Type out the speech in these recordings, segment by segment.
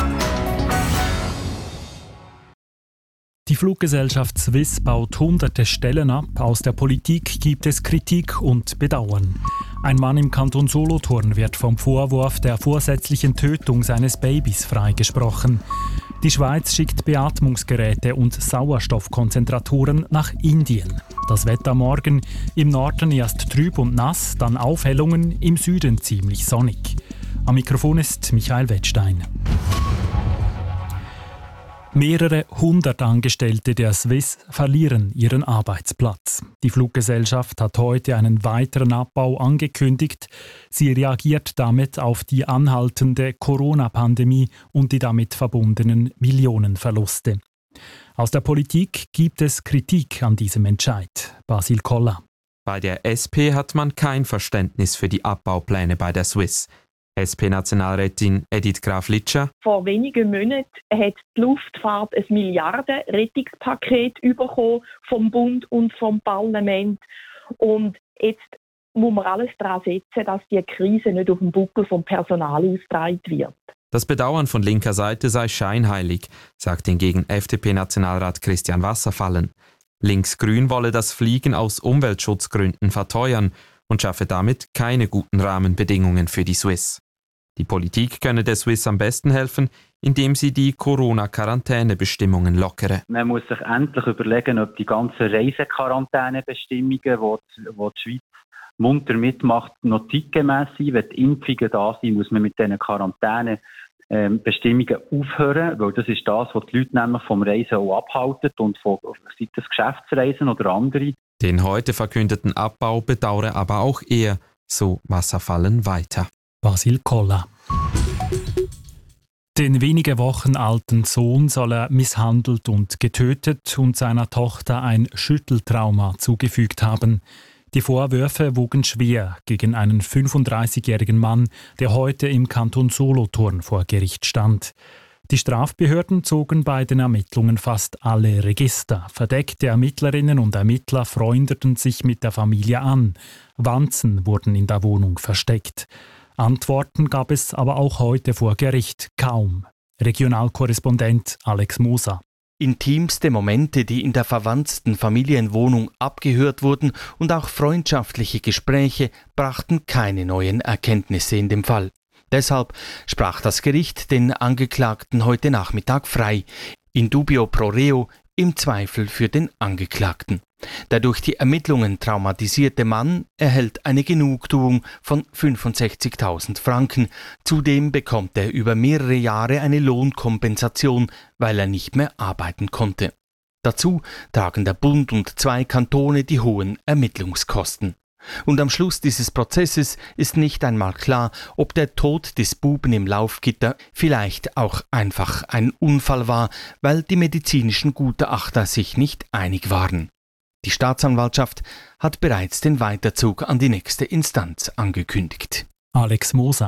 Die Fluggesellschaft Swiss baut hunderte Stellen ab. Aus der Politik gibt es Kritik und Bedauern. Ein Mann im Kanton Solothurn wird vom Vorwurf der vorsätzlichen Tötung seines Babys freigesprochen. Die Schweiz schickt Beatmungsgeräte und Sauerstoffkonzentratoren nach Indien. Das Wetter morgen: im Norden erst trüb und nass, dann Aufhellungen, im Süden ziemlich sonnig. Am Mikrofon ist Michael Wettstein. Mehrere hundert Angestellte der Swiss verlieren ihren Arbeitsplatz. Die Fluggesellschaft hat heute einen weiteren Abbau angekündigt. Sie reagiert damit auf die anhaltende Corona-Pandemie und die damit verbundenen Millionenverluste. Aus der Politik gibt es Kritik an diesem Entscheid. Basil Koller. Bei der SP hat man kein Verständnis für die Abbaupläne bei der Swiss. SP-Nationalrätin Edith Graf-Litscher. Vor wenigen Monaten hat die Luftfahrt ein Milliarden-Rettungspaket bekommen vom Bund und vom Parlament. Und jetzt muss man alles daran setzen, dass die Krise nicht auf dem Buckel vom Personal ausgetragen wird. Das Bedauern von linker Seite sei scheinheilig, sagt hingegen FDP-Nationalrat Christian Wasserfallen. Links-Grün wolle das Fliegen aus Umweltschutzgründen verteuern und schaffe damit keine guten Rahmenbedingungen für die Swiss. Die Politik könne der Swiss am besten helfen, indem sie die Corona-Quarantänebestimmungen lockere. Man muss sich endlich überlegen, ob die ganzen Reisequarantänebestimmungen, die die Schweiz munter mitmacht, noch zeitgemäss sind. Wenn die Impfungen da sind, muss man mit diesen Quarantänebestimmungen aufhören, weil das ist das, was die Leute nämlich vom Reisen auch abhalten und von sei das Geschäftsreisen oder andere. Den heute verkündeten Abbau bedauere aber auch er, so Wasserfallen weiter. Basil Koller. Den wenige Wochen alten Sohn soll er misshandelt und getötet und seiner Tochter ein Schütteltrauma zugefügt haben. Die Vorwürfe wogen schwer gegen einen 35-jährigen Mann, der heute im Kanton Solothurn vor Gericht stand. Die Strafbehörden zogen bei den Ermittlungen fast alle Register. Verdeckte Ermittlerinnen und Ermittler freundeten sich mit der Familie an. Wanzen wurden in der Wohnung versteckt. Antworten gab es aber auch heute vor Gericht kaum. Regionalkorrespondent Alex Moser. Intimste Momente, die in der verwandten Familienwohnung abgehört wurden, und auch freundschaftliche Gespräche brachten keine neuen Erkenntnisse in dem Fall. Deshalb sprach das Gericht den Angeklagten heute Nachmittag frei. In dubio pro reo, im Zweifel für den Angeklagten. Der durch die Ermittlungen traumatisierte Mann erhält eine Genugtuung von 65.000 Franken. Zudem bekommt er über mehrere Jahre eine Lohnkompensation, weil er nicht mehr arbeiten konnte. Dazu tragen der Bund und 2 Kantone die hohen Ermittlungskosten. Und am Schluss dieses Prozesses ist nicht einmal klar, ob der Tod des Buben im Laufgitter vielleicht auch einfach ein Unfall war, weil die medizinischen Gutachter sich nicht einig waren. Die Staatsanwaltschaft hat bereits den Weiterzug an die nächste Instanz angekündigt. Alex Moser.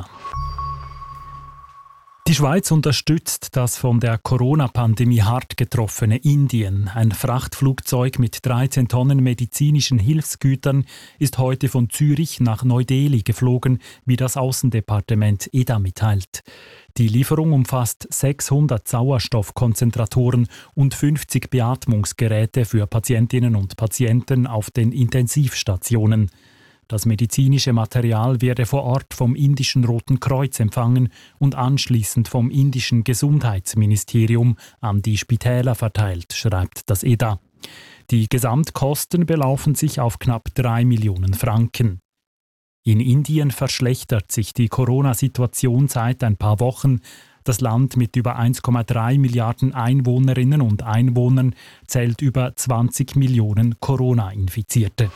Die Schweiz unterstützt das von der Corona-Pandemie hart getroffene Indien. Ein Frachtflugzeug mit 13 Tonnen medizinischen Hilfsgütern ist heute von Zürich nach Neu-Delhi geflogen, wie das Außendepartement EDA mitteilt. Die Lieferung umfasst 600 Sauerstoffkonzentratoren und 50 Beatmungsgeräte für Patientinnen und Patienten auf den Intensivstationen. Das medizinische Material werde vor Ort vom indischen Roten Kreuz empfangen und anschließend vom indischen Gesundheitsministerium an die Spitäler verteilt, schreibt das EDA. Die Gesamtkosten belaufen sich auf knapp 3 Millionen Franken. In Indien verschlechtert sich die Corona-Situation seit ein paar Wochen. Das Land mit über 1,3 Milliarden Einwohnerinnen und Einwohnern zählt über 20 Millionen Corona-Infizierte.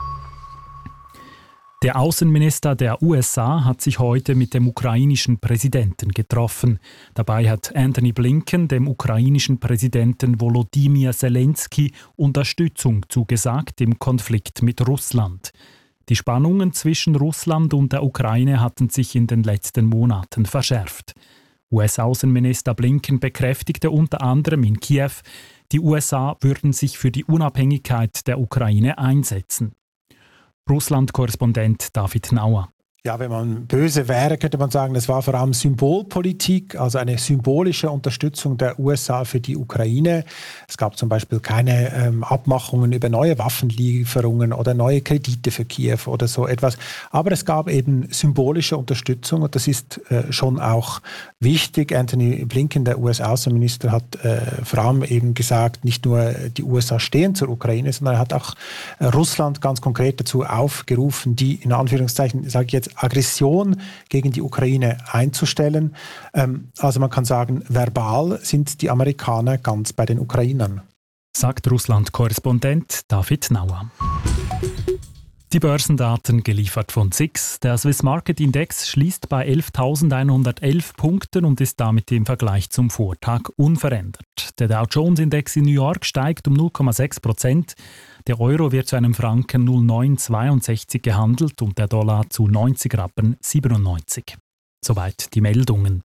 Der Außenminister der USA hat sich heute mit dem ukrainischen Präsidenten getroffen. Dabei hat Anthony Blinken dem ukrainischen Präsidenten Volodymyr Zelensky Unterstützung zugesagt im Konflikt mit Russland. Die Spannungen zwischen Russland und der Ukraine hatten sich in den letzten Monaten verschärft. US-Außenminister Blinken bekräftigte unter anderem in Kiew, die USA würden sich für die Unabhängigkeit der Ukraine einsetzen. Russland-Korrespondent David Nauer. Ja, wenn man böse wäre, könnte man sagen, es war vor allem Symbolpolitik, also eine symbolische Unterstützung der USA für die Ukraine. Es gab zum Beispiel keine Abmachungen über neue Waffenlieferungen oder neue Kredite für Kiew oder so etwas. Aber es gab eben symbolische Unterstützung und das ist schon auch wichtig. Anthony Blinken, der US-Außenminister, hat vor allem eben gesagt, nicht nur die USA stehen zur Ukraine, sondern er hat auch Russland ganz konkret dazu aufgerufen, die in Anführungszeichen, sage ich jetzt, Aggression gegen die Ukraine einzustellen. Also man kann sagen, verbal sind die Amerikaner ganz bei den Ukrainern. Sagt Russland-Korrespondent David Nauer. Die Börsendaten geliefert von SIX. Der Swiss Market Index schließt bei 11.111 Punkten und ist damit im Vergleich zum Vortag unverändert. Der Dow Jones Index in New York steigt um 0,6%. Der Euro wird zu einem Franken 0,962 gehandelt und der Dollar zu 90,97 Rappen. Soweit die Meldungen.